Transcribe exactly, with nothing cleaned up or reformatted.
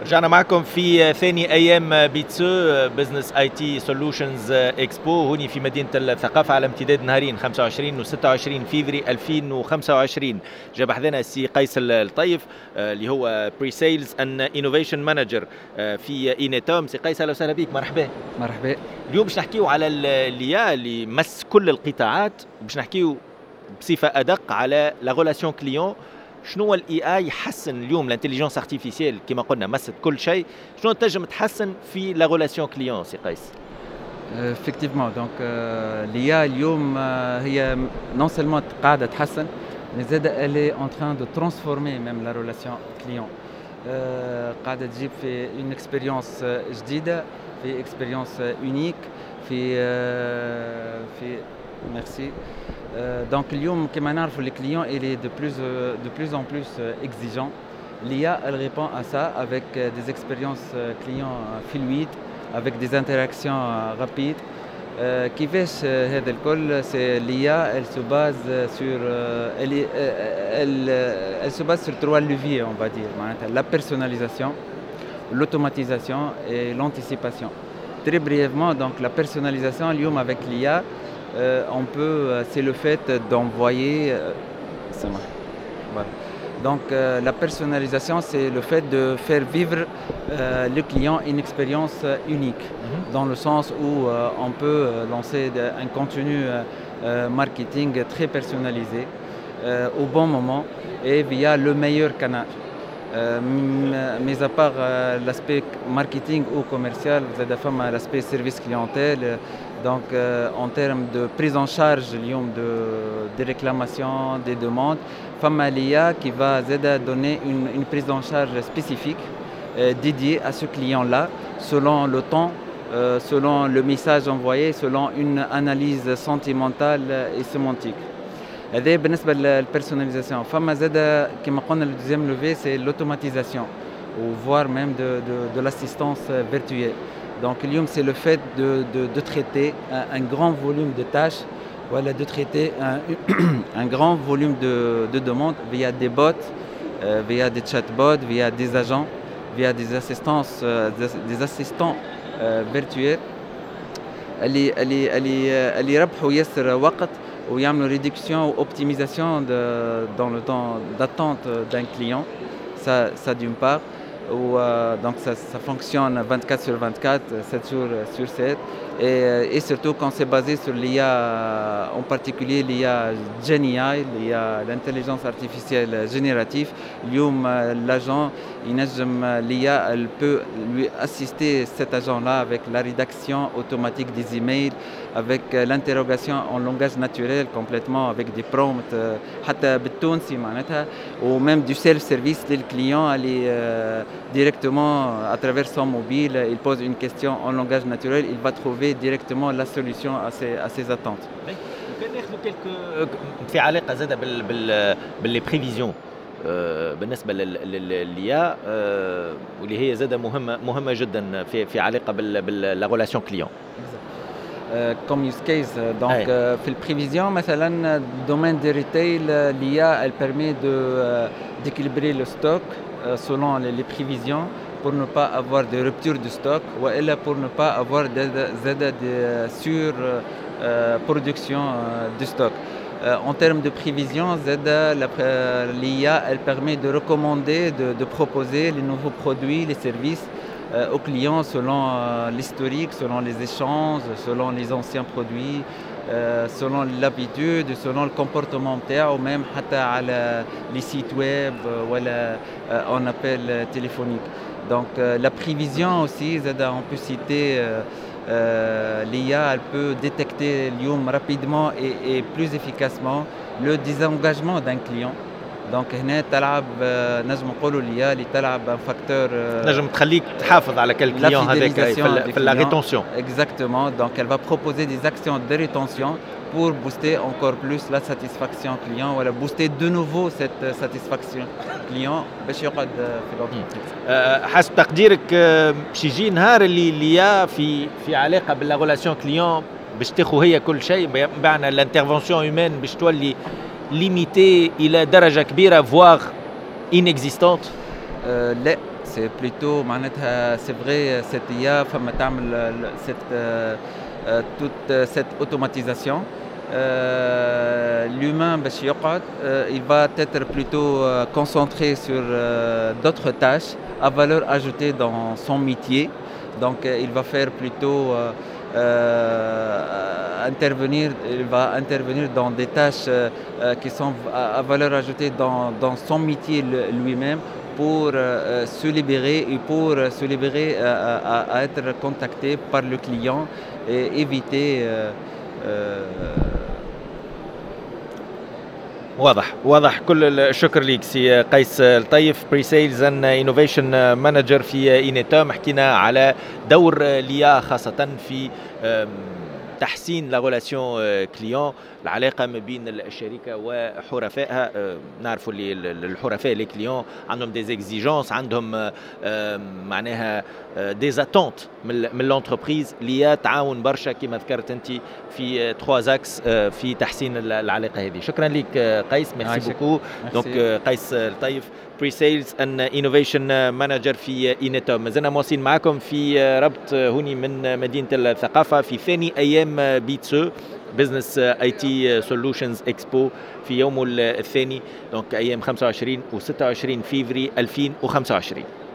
رجعنا معكم في ثاني ايام بيتسو بزنس اي تي سولوشنز اكسبو هوني في مدينه الثقافه على امتداد نهارين خمسة وعشرين و ستة وعشرين فيفري ألفين وخمسة وعشرين. جاب حذنا السي قيس الطيف اللي هو بري سيلز ان انوفيشن مانجر في اينيتوم. سي قيس اهلا وسهلا بك. مرحبا. مرحبا. اليوم باش نحكيو على اللي اللي مس كل القطاعات، باش نحكيو بصفه ادق على لا ريلاسيون كليون. شنو الاي اي يحسن اليوم الانتليجنس ارتيفيسيال كما قلنا مست كل شيء، شنو تنجم تحسن في لا ريلاسيون كليون سي قيس؟ effectivement donc l'I A اليوم هي non seulement قاعدة تحسن mais زاد elle est en train de transformer même la relation client. قاعدة تجيب في une expérience جديدة، في expérience unique، في في merci. Donc اليوم كما نعرفوا les clients il est de plus de plus en plus exigeant. L'I A elle répond à ça avec des expériences clients fluides, avec des interactions rapides. كيفاش هذا الكل؟ c'est l'I A elle se base sur elle elle elle se base sur trois leviers on va dire. معناتها la personnalisation, l'automatisation et l'anticipation. Très brièvement donc la personnalisation اليوم avec l'I A Euh, on peut, euh, c'est le fait d'envoyer. Euh, voilà. Donc euh, la personnalisation, c'est le fait de faire vivre euh, le client une expérience unique, mm-hmm. dans le sens où euh, on peut lancer de, un contenu euh, marketing très personnalisé euh, au bon moment et via le meilleur canal. Euh, mais à part euh, l'aspect marketing ou commercial, vous avez l'aspect service clientèle. Donc euh, en termes de prise en charge de, des réclamations, des demandes, femme l'I A qui va donner une, une prise en charge spécifique euh, dédiée à ce client-là, selon le temps, euh, selon le message envoyé, selon une analyse sentimentale et sémantique. هذا بالنسبة للpersonnalisation. فما زادة كما قلنا le deuxième levier c'est l'automatisation ou voire même de, de, de l'assistance virtuelle. Donc اليوم c'est le fait de, de, de traiter un, un grand volume de tâches, voilà, de traiter un, un grand volume de, de demandes via des bots, euh, via des chatbots, via des agents, via des assistances, euh, des, des assistants euh, virtuels. اللي اللي اللي اللي يربحوا ياسر وقت ويعملوا réduction ou optimisation de, dans le temps d'attente d'un client. Ça, ça d'une part. Où, euh, donc ça, ça fonctionne vingt-quatre sur vingt-quatre, sept jours sur sept et, et surtout quand c'est basé sur l'I A, en particulier l'I A GenAI, l'I A, l'intelligence artificielle générative. اليوم l'agent l'I A elle peut lui assister cet agent là avec la rédaction automatique des emails, avec l'interrogation en langage naturel complètement avec des prompts حتى بالتونسي معناتها ou même du self service les clients aller directement à travers son mobile, il pose une question en langage naturel, il va trouver directement la solution à ses, à ses attentes. ممكن ناخذ كلك في علاقه زاده بال بال بالبريفيزيون بالنسبه لليا واللي هي زاده مهمه مهمه جدا في في علاقه بال بال ريلاسيون كليون. Comme use case, donc euh, في البريفيزيون مثلا domaine de retail, l'I A elle permet de euh, d'équilibrer le stock euh, selon les, les prévisions pour ne pas avoir de rupture de stock ou elle pour ne pas avoir de, de, de, de sur euh, production euh, de stock. Euh, en termes de prévision, l'I A elle permet de recommander, de, de proposer les nouveaux produits, les services euh, aux clients selon euh, l'historique, selon les échanges, selon les anciens produits, euh, selon l'habitude, selon le comportement ou même على les sites web ou euh, en appel téléphonique. Donc euh, la prévision aussi, on peut citer euh, euh, l'I A elle peut détecter اليوم rapidement et, et plus efficacement le désengagement d'un client. دونك هنا تلعب نجم نقولوا ليا اللي تلعب فاكتور نجم تخليك تحافظ على كل كليون هذاك في لا ريتونسيون. Exactement. Donc elle va proposer des actions de rétention pour booster encore plus la satisfaction client ou booster de nouveau cette satisfaction client باش يقعد في الوقت. حسب تقديرك باش يجي نهار اللي ليا في في علاقه باللا ريلاسيون كليون باش تاخذ هي كل شيء بمعنى الانترفونسيون هيومان باش تولي limitée إلى درجة كبيرة voire inexistante. Euh, لا c'est plutôt معناتها c'est vrai cette I A فما تعمل cette euh, euh, toute euh, cette automatisation. Euh, l'humain باش يقعد euh, il va être plutôt euh, concentré sur euh, d'autres tâches à valeur ajoutée dans son métier. Donc euh, il va faire plutôt euh, euh, intervenir, il va intervenir dans des tâches euh, qui sont à, à valeur ajoutée dans, dans son métier lui-même pour euh, se libérer et pour se libérer euh, à, à être contacté par le client et éviter euh, euh, واضح واضح. كل الشكر ليك سي قيس الطيف، بري سيلز اند انوفيشن مانجر في اينيتوم. حكينا على دور ليا خاصة في تحسين لا ريلاسيون كليون، العلاقه ما بين الشركه وحرفائها. نعرفوا اللي الحرفاء لي كليون عندهم دي اكزيجونس، عندهم معناها دي اتونت من لونتربريز اللي تعاون برشا كما ذكرت انت في ثلاثة اكس في تحسين العلاقه هذه. شكرا لك قيس، ميرسي بوكو. دونك قيس الطيف، بري سيلز ان انوفيشن مانجر في اينيتوم. مازلنا مواصلين معكم في ربط هوني من مدينه الثقافه في ثاني ايام بيتسو بزنس اي تي سولوشنز اكسبو في يومه الثاني، دونك ايام خمسة وعشرين و ستة وعشرين فيفري ألفين وخمسة وعشرين.